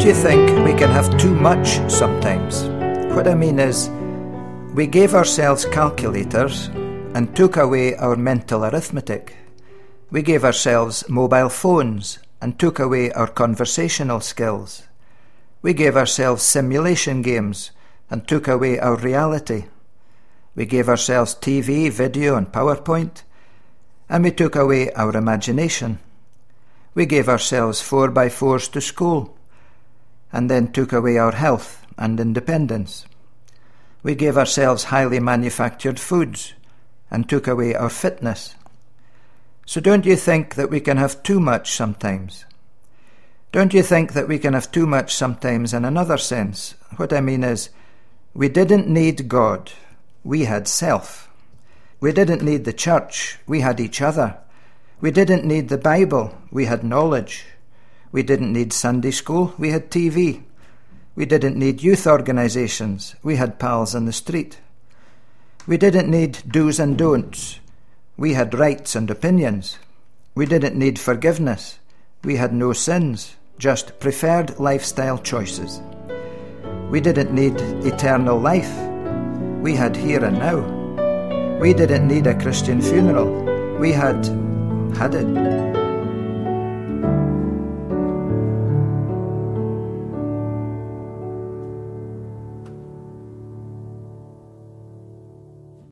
Don't you think we can have too much sometimes? What I mean is, we gave ourselves calculators and took away our mental arithmetic. We gave ourselves mobile phones and took away our conversational skills. We gave ourselves simulation games and took away our reality. We gave ourselves TV, video and PowerPoint, and we took away our imagination. We gave ourselves 4x4s to school, and then took away our health and independence. We gave ourselves highly manufactured foods, and took away our fitness. So don't you think that we can have too much sometimes? Don't you think that we can have too much sometimes in another sense? What I mean is, we didn't need God, we had self. We didn't need the church, we had each other. We didn't need the Bible, we had knowledge. We didn't need Sunday school, we had TV. We didn't need youth organisations, we had pals on the street. We didn't need do's and don'ts, we had rights and opinions. We didn't need forgiveness, we had no sins, just preferred lifestyle choices. We didn't need eternal life, we had here and now. We didn't need a Christian funeral, we had it.